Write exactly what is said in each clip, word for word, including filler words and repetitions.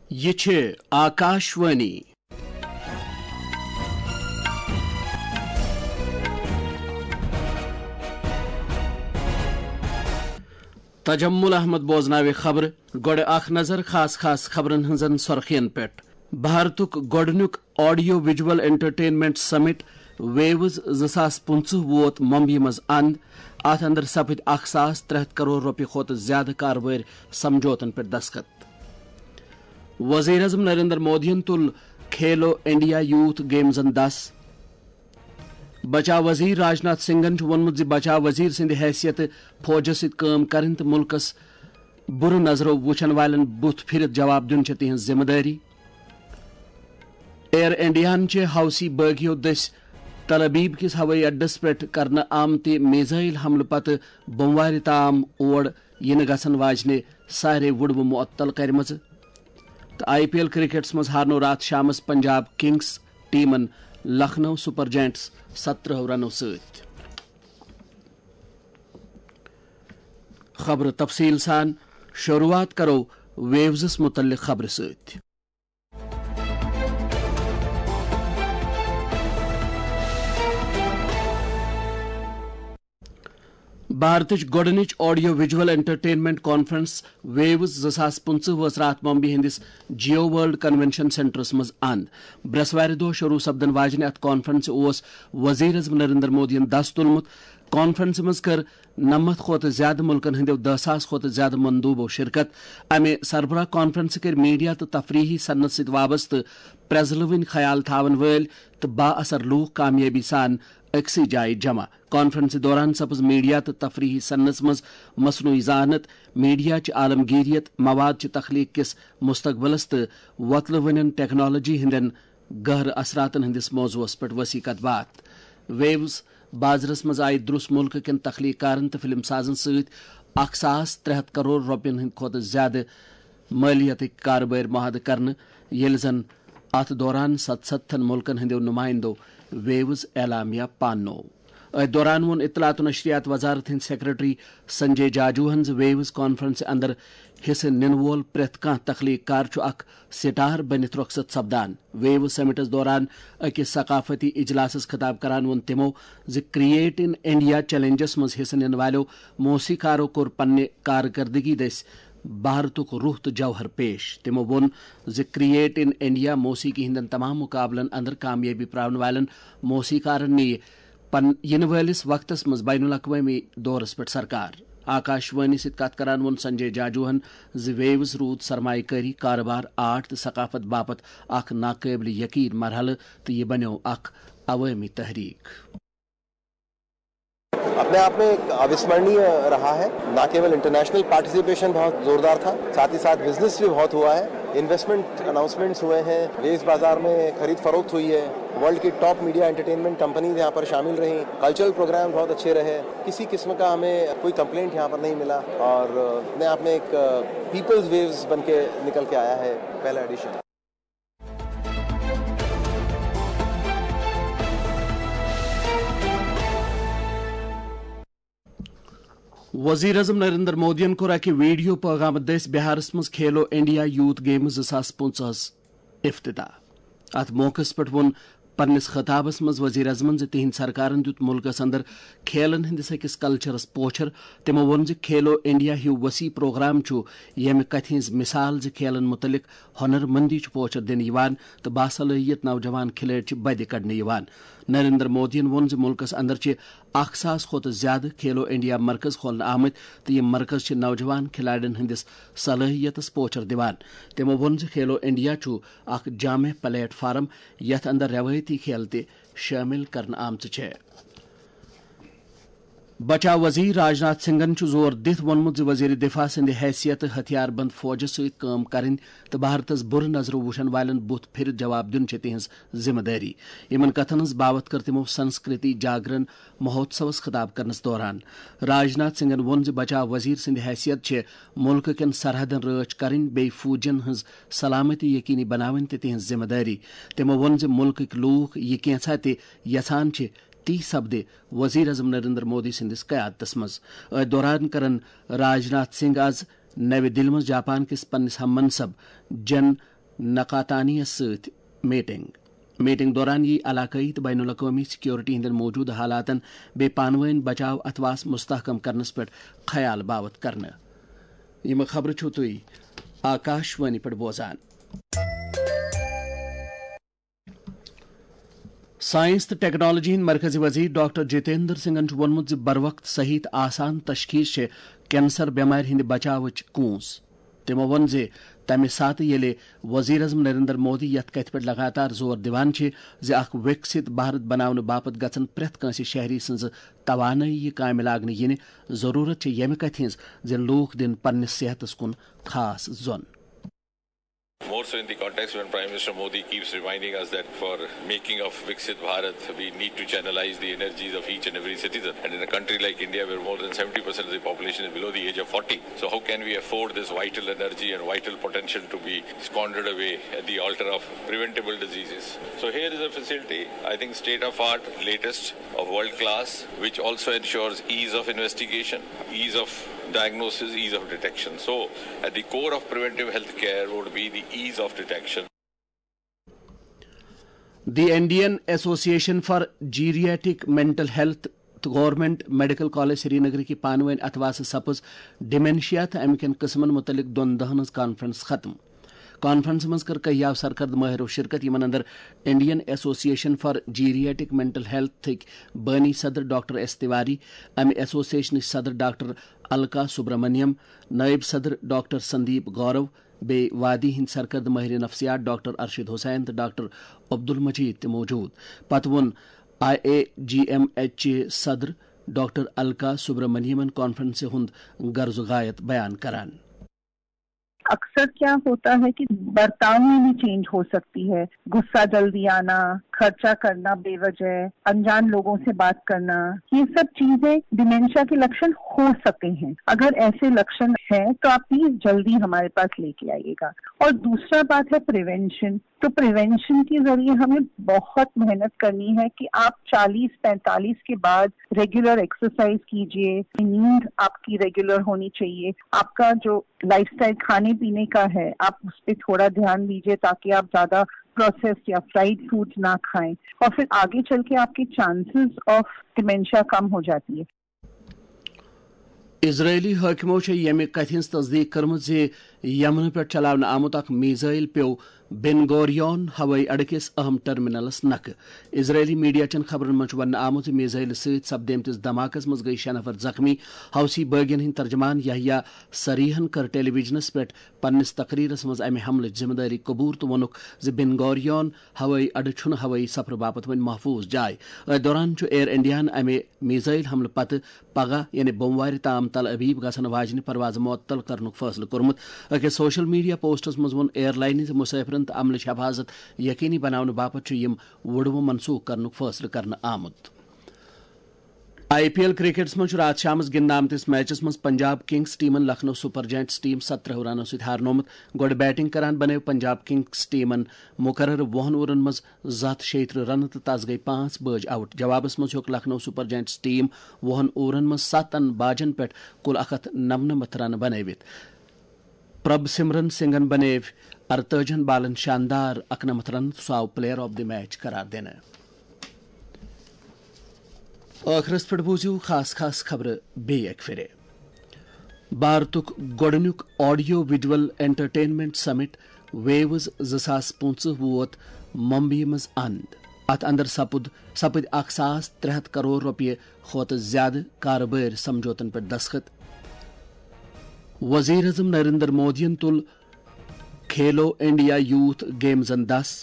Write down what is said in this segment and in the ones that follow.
یہ چھ آکاشوانی تجمل احمد بوزناوِ خبر گوڑ اخ نظر خاص خاص خبرن ہنزن سرخین پیٹ بھارتک گوڑنک audio visual entertainment summit waves زاس پنچہ ووت ممبئی مز اند ات اندر سپد اخ ساس ترہت کروڑ روپیہ کھوت زیادہ کاربار سمجھوتن پر دستخط وزیر اعظم نریندر مودین تل کھیلو انڈیا یوتھ گیمزن دس بچا وزیر راجناتھ سنگھن وونمت بچا وزیر سند حیثیت فوجس ست کام کرن تو ملکس بر نظرو وچھن والن بت پھرت جواب دن تہذ ذمہ داری ایئر انڈیاہن چہ حوثی باغیو دس تل ابیب کس ہوئی اڈس پہ کرنے آمت میزائل حملہ پتہ بوموار تام اور ین گھن واجنہ سارے وڑو معطل کرمز تو آئی پی ایل کرکٹس مز ہارنو رات شامس پنجاب کنگز ٹیمن لکھنؤ سپر جائنٹس سترہ رنو ست خبر تفصیل سان شروعات کرو ویوزس متعلق خبر ست بھارتچ گوڑنچ audio visual entertainment conference waves زاس پنچہ وس رات ممبئی ہندس جیو ورلڈ کنونشن سینٹرس مز اند برسوار دہ شروع سپدن واجنہ ات کانفرنس اس وزیر اعظم نریندر مودین دس تلمت کانفرنس مز کر نمت کھوت زیادہ ملکن ہندو دہ ساس کھوت زیادہ مندوبو شرکت امہ سربراہ کانفرنس کر میڈیا تو تفریحی صنعت ست وابستہ پرزلوین خیال تھاون ول تو با اثر لوک کامیابی سان اکسی جائے جمع کانفرنس دوران سپز میڈیا تو تفریحی صنعت مز مصنوعی ذہانت میڈیا چہ عالمگیریت مواد چہ تخلیق کس مستقبلس تو وتل ون ٹیکنالوجی ہندین گہر اثراتن ہندس موضوعس پہ وسیع کت بات ویوز بازرس مز آئی درس ملک کن تخلیق کارن تو فلم سازن ست اخ ساس ترہت کروڑ روپین ہند کھوت زیادہ مالیت کاربار معاہدہ کرنے یل زن ات دوران ست ستن ملکن ہندو نمائندو ویوز اعلامیہ پانو ات دوران وون اطلاعات و نشریات وزارت ہند سیکرٹری سنجے جاجوہن ویوز کانفرنس اندر حصہ نن وول پریت کان تخلیق کار اخ سٹار بنت رخصت سپدان ویوز سمٹس دوران اکس ثقافتی اجلاسس خطاب کران وون تمو ز کریٹ ان انڈیا چیلنجس مز حصہ نن والو موسیقارو کور پنہ کارکردگی دس بھارتک روح تو جوہر پیش تمو وون ز کریٹ ان انڈیا موسیقی ہندن تمام مقابلن اندر کامیابی پراون والن موسیقارن نی پن ین ولس وقتس مز بین الاقوامی دورس پہ سرکار آکاشوانی ست کت کران وون سنجے جاجوہن ز ویوز رود سرمایہ کاری کاروبار آرٹ تو ثقافت باپت اخ ناقابل یقین مرحلہ تو یہ بنو اخ عوامی تحریک اپنے آپ میں ایک اوسمرنیہ رہا ہے. نہ کیول انٹرنیشنل پارٹیسپیشن بہت زوردار تھا, ساتھ ہی ساتھ بزنس بھی بہت ہوا ہے, انویسٹمنٹ اناؤنسمنٹس ہوئے ہیں, ویز بازار میں خرید فروخت ہوئی ہے, ورلڈ کی ٹاپ میڈیا انٹرٹینمنٹ کمپنیز یہاں پر شامل رہیں, کلچرل پروگرام بہت اچھے رہے, کسی قسم کا ہمیں کوئی کمپلینٹ یہاں پر نہیں ملا, اور اپنے آپ میں ایک پیپلز ویوز بن کے نکل کے آیا ہے پہلا ایڈیشن. وزیر اعظم نریندر مودین کور اکہ ویڈیو پیغام دس بہارس مز کھیلو انڈیا یوتھ گیمز زاس پنچہس افتتاح ات موقع پہ وون پنس خطابس مز وزیر اعظمن ز تہند سرکارن دیت ملکس اندر کھیلن ہندس اکس کلچرس پوچھر. تمو وون ز کھیلو انڈیا ہیو وسیع پروگرام یمہ کتھ ہز مثال ز کھیلن متعلق ہنر مندی پوچھر دن تو باصلاحیت نوجوان کھلاڑی بدِ کڑنے. نریندر مودین وون ز ملکس اندر اخ ساس کھوت زیادہ کھیلو انڈیا مرکز کھولنے آمت تو یہ مرکز نوجوان کھلاڑین ہندس صلاحیتس پوچھر دِوان. تمو وون ز کھیلو انڈیا اخ جامع پلیٹ فارم یتھ اندر روایتی کھیل تہ شامل کرنے آمت چھ. بچا وزیر راجناتھ سنگھن زور دت وونمت ز وزیر دفاع سند حیثیت ہتھیار بند فوجس ست کام کرن تو بھارتس بر نظر وچھن والن بت پھر جواب دن تہذ ذمہ داری. یمن کتھن ہز بابت کر تمو سنسکرتی جاگرن مہوتسوس خطاب کرنس دوران راجناتھ سنگھن وون ز بچا وزیر سند حیثیت چھ ملک کن سرحدن رٲچھ کرن بی فوجن ہز سلامتی یقینی بناون تہذ ذمہ داری. تمو وون ز ملکک لوک یہ کینژھا تہ یژھان چھ تی سپدے وزیر اعظم نریندر مودی سندس قیادتس مز. ات دوران کرن راجناتھ سنگھ آز نو دلہ مز جاپان کس پنس ہم منصب جن نقاتانی ست میٹنگ میٹنگ دوران یہ علاقائی تو بین الاقوامی سیکورٹی ہند موجود حالات بے پانوین بچاؤ اتواس مستحکم کرنس پہ خیال باوت کرنا. یہ خبر چھو تھی آکاشوانی پہ بوزان. سائنس تو ٹیکنالوجی ہند مرکزی وزیر ڈاکٹر جتیندر سنگھن وونمت بر وقت صحیح تو آسان تشخیص سے کینسر بیمار ہند بچاوچ کونس. تمو وون زِ تمہ سات یلے وزیر اعظم نریندر مودی یت کتھ پہ لگاتار زور دیوان زِ اخ وکست بھارت بناونہٕ باپت گژھن پرٛٮ۪تھ کٲنٛسہِ شہری سٕنٛز توانٲیی کامہِ لاگنہٕ یِنہِ. ضروٗرت چھِ ییٚمہِ کتھِ ہٕنٛز زِ لوٗکھ دِن پننِس صحتس کُن خاص زوٚن. More so in the context when Prime Minister Modi keeps reminding us that for making of Viksit Bharat, we need to channelize the energies of each and every citizen. And in a country like India, where more than seventy percent of the population is below the age of forty, so how can we afford this vital energy and vital potential to be squandered away at the altar of preventable diseases? So here is a facility, I think state-of-art, latest, of world class, which also ensures ease of investigation, ease of diagnosis, ease of detection. So at the core of preventive health care would be the ease of detection. The Indian Association for Geriatric Mental Health government medical college Srinagar کی پانوین اتواس سپز ڈیمینشیا تو امہ کن قسمن متعلق دون دہن conference ختم. کانفرنس مز کر کئی سرکرد ماہرو شرکت یمن اندر Indian association for geriatric mental health بانی صدر ڈاکٹر ایس تیواری، امہ ایسوسیشن صدر ڈاکٹر الکا سبرمنیم، نائب صدر ڈاکٹر سندیپ گورو، بے وادی ہند سرکرد ماہر نفسیات ڈاکٹر ارشد حسین تو ڈاکٹر عبد المجید موجود. پتہ وون I A G M H صدر ڈاکٹر الکا سبرمنیمن کانفرنس ہند غرض غایت بیان کران. اکثر کیا ہوتا ہے کہ برتاؤ میں بھی چینج ہو سکتی ہے، غصہ جلدی آنا، خرچہ کرنا بے وجہ، انجان لوگوں سے بات کرنا، یہ سب چیزیں ڈیمینشیا کے لکشن ہو سکتے ہیں. اگر ایسے لکشن ہیں تو آپ پلیز جلدی ہمارے پاس لے کے آئیے گا. اور دوسرا بات ہے پریونشن. تو پریونشن کے ذریعے ہمیں بہت محنت کرنی ہے کہ آپ چالیس پینتالیس کے بعد ریگولر ایکسرسائز کیجیے، نیند آپ کی ریگولر ہونی چاہیے، آپ کا جو لائف اسٹائل کھانے پینے کا ہے آپ اس پہ تھوڑا دھیان دیجیے تاکہ آپ زیادہ پروسیسڈ یا فرائیڈ فوڈ نہ کھائیں، اور پھر آگے چل کے آپ کے چانسز آف ڈیمینشیا کم ہو جاتی ہے. اسرائیلی حاکمو یمہ کتھ ہز تصدیق کرمت یمن پہ چلانے آمت اخ میزائل پیو بین گوریون ہوئی اڈہ کس اہم ٹرمینلس نکھ. اسرائیلی میڈیا چن خبرن من ون آمت میزائل ست سپدیمتس دھماکس مز گئی شے نفر زخمی. ہاؤسی باغین ہند ترجمان یحییٰ سریحن کر ٹیلی ویژنس پہ پنس تقریرس مز امہ حملچ ذمہ داری قبول تو وونک ز بین گوریون ہوئی اڈہ چھن ہوئی سفر باپت ون محفوظ جائے. ات دوران ایئر انڈیاہن امہ میزائل حملہ پتہ پگہ یعنی بوموار تام تل ابیب گھن واجنہ پرواز معطل کرنک فیصلہ کورمت. اکس سوشل میڈیا پوسٹس مز وون ایئر لائن مسافرن تو عملچ حفاظت یقینی بناؤن باپت یم وڑو منسوخ کرنک فیصلہ کرنا آمت. آئی پی ایل کرکٹس من رات شامس گندن آمتس میچس مز پنجاب کنگز ٹیمن لکھنؤ سپر جائنٹس ٹیم سترہ رنو ست ہارنومت. گوڑ بیٹنگ کران بنو پنجاب کنگز ٹیمن مقرر وہن اوورن مز زت شیتر رن تو تس گئی پانچ بج آؤٹ. جوابس مز ہیوک لکھنؤ سپر جائنٹس ٹیم وہن اوورن مز ستن باجن پہ کل اک ہتھ نمنمت رن بنوت. پرب سمرن سنگھن بنو ارتاجن بالن شاندار اکنمت رن سہ آو پلیئر آف دی میچ قرار دینہ. آخرس پہ بوزیو خاص خاص خبر بیٚیہِ اکہِ پھِرِ. بھارتُک گۄڈنیُک audio visual entertainment summit waves زٕ ساس پٕنٛژٕہ ووت ممبئی منٛز اند. اتھ اندر سپد سپد اکھ ساس ترٛےٚ ہتھ کرور رۄپیہِ کھۄتہٕ زیادٕ کارٕبٲرۍ سمجھوتن پٮ۪ٹھ دستخط. وزیر اعظم نریندر مودین تُل کھیلو انڈیا یوتھ گیمزن دس.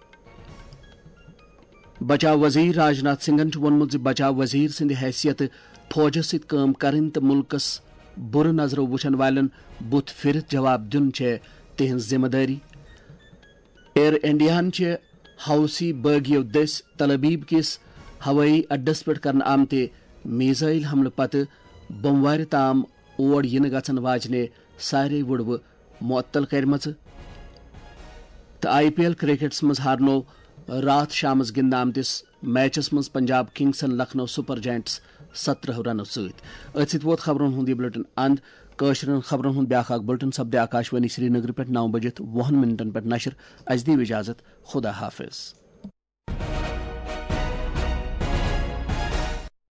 بچاو وزیر راجناتھ سنگھن وونمت بچاو وزیر سند حیثیت فوجس ست کٲم کرن تو ملکس بُرٕ نظرو وچھن والن بُتھ پھرتھ جواب دین چھ تہنز ذمہ داری. ایئر انڈیاہن چھ ہاؤسی باغیو دس تلابیب کس ہوٲیی اڈس پہ کرن آمتہ میزائل حملہ پتہ بوموار تام اور ین گژھن واجنہ سارے وڑوٕ معطل کرمژ. تو آئی پی ایل کرکٹس مز ہارنو رات شامس گندن آمتس میچس مز پنجاب کنگسن لکھنؤ سپر جائنٹس سترہ رنو ست. ات ست ووت خبرن ہند یہ بلٹن اند. کٲشرٮ۪ن خبرن ہُنٛد بیٛاکھ اکھ بُلٹن سپدِ آکاشوانی سری نگر پٮ۪ٹھ نو بجِتھ وُہن منٹن پٮ۪ٹھ نشر. اَسہِ دِیِو اجازت. خدا حافظ.